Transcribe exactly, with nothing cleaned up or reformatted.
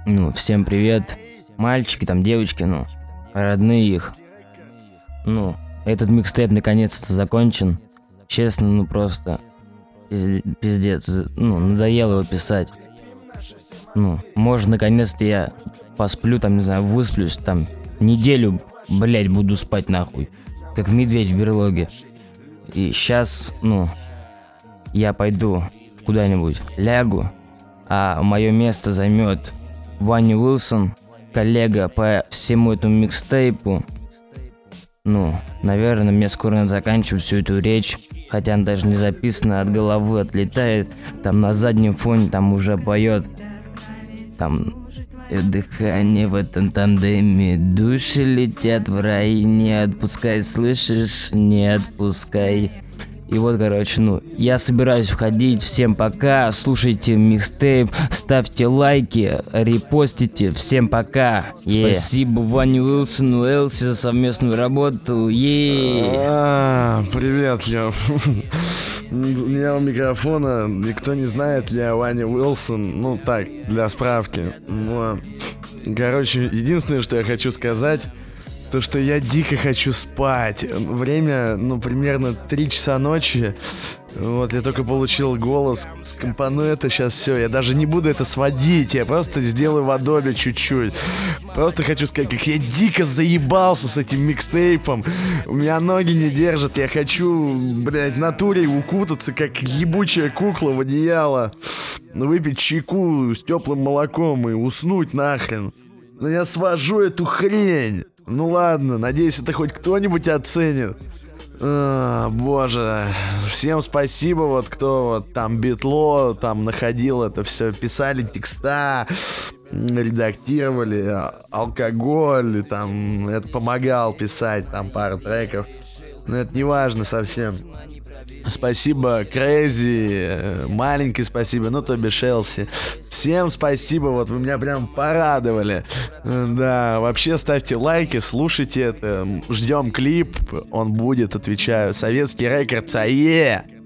Ну, всем привет. Мальчики, там, девочки, ну, родные их. Ну, этот микстейп наконец-то закончен. Честно, ну просто пиздец. Ну, надоело его писать. Ну, может, наконец-то я посплю, там, не знаю, высплюсь, там, неделю, блять, буду спать нахуй. Как медведь в берлоге. И сейчас, ну, я пойду куда-нибудь лягу, а мое место займет Ваня Уилсон, коллега по всему этому микстейпу. Ну, наверное, мне скоро надо заканчивать всю эту речь, хотя она даже не записана, от головы отлетает. Там на заднем фоне там уже поет. Там дыхание в этом тандеме, души летят в рай, не отпускай, слышишь, не отпускай. И вот, короче, ну, я собираюсь входить. Всем пока, слушайте микстейп, ставьте лайки, репостите. Всем пока. Yeah. Спасибо Ване Уилсону, Элси за совместную работу. Yeah. А, привет, Лев. У меня у микрофона, никто не знает, я Ваня Уилсон. Ну так, для справки. Но, короче, единственное, что я хочу сказать, то, что я дико хочу спать. Время, ну, примерно три часа ночи. Вот, я только получил голос, скомпоную это сейчас все. Я даже не буду это сводить, я просто сделаю в Adobe чуть-чуть. Просто хочу сказать, как я дико заебался с этим микстейпом. У меня ноги не держат, я хочу, блядь, в натуре укутаться, как ебучая кукла в одеяло. Выпить чайку с теплым молоком и уснуть нахрен. Но я свожу эту хрень. Ну ладно, надеюсь, это хоть кто-нибудь оценит. А, боже, всем спасибо, вот кто вот там битло, там находил это все, писали текста, редактировали, алкоголь, там, это помогал писать, там пару треков. Но это не важно совсем. Спасибо Crazy, маленький спасибо, ну то бишь Элси. Всем спасибо, вот вы меня прям порадовали. Да, вообще ставьте лайки, слушайте это. Ждем клип, он будет, отвечаю. Советский Рекордс, ае!